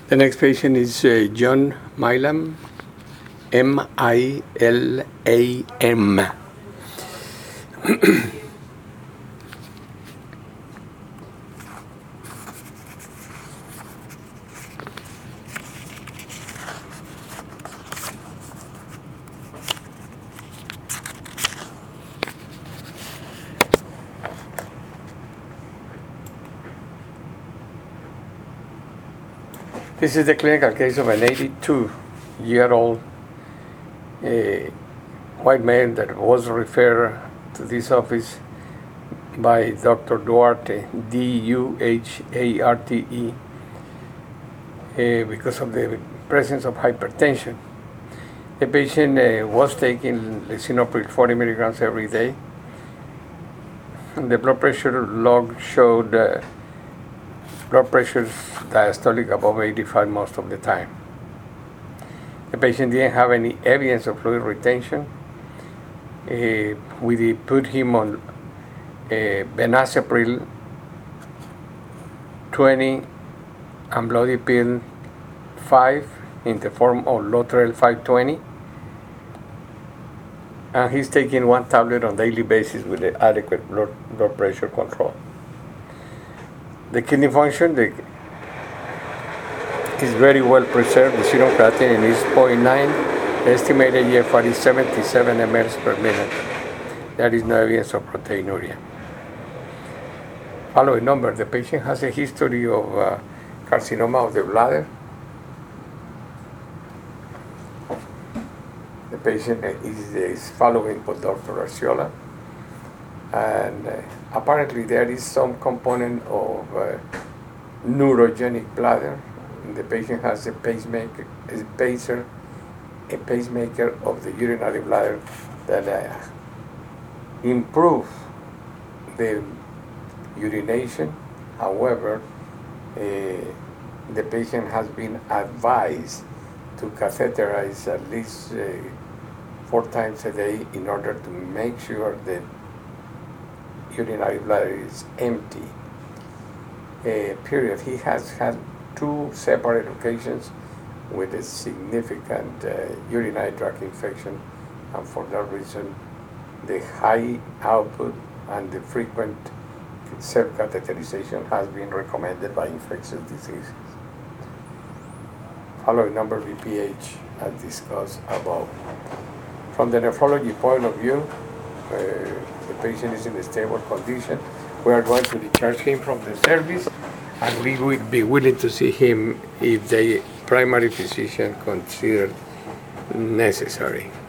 The next patient is John Milam, M-I-L-A-M. This is the clinical case of an 82-year-old white male that was referred to this office by Dr. Duarte, D-U-H-A-R-T-E, because of the presence of hypertension. The patient was taking lisinopril 40 milligrams every day. The blood pressure log showed blood pressure diastolic above 85 most of the time. The patient didn't have any evidence of fluid retention. We put him on benazepril 20 amlodipine 5 in the form of Lotrel 520. And he's taking one tablet on a daily basis with adequate blood pressure control. The kidney function is very well preserved. The serum creatinine is 0.9. The estimated GFR is 77 mL per minute. There is no evidence of proteinuria. Following number, the patient has a history of carcinoma of the bladder. The patient is following with Dr. Arciola. And apparently there is some component of neurogenic bladder. The patient has a pacemaker of the urinary bladder that improves the urination. However, the patient has been advised to catheterize at least 4 times a day in order to make sure that urinary bladder is empty. Period. He has had 2 separate occasions with a significant urinary tract infection, and for that reason, the high output and the frequent self-catheterization has been recommended by infectious diseases. Following number BPH as discussed above. From the nephrology point of view, the patient is in a stable condition. We are going to discharge him from the service, and we will be willing to see him if the primary physician considers necessary.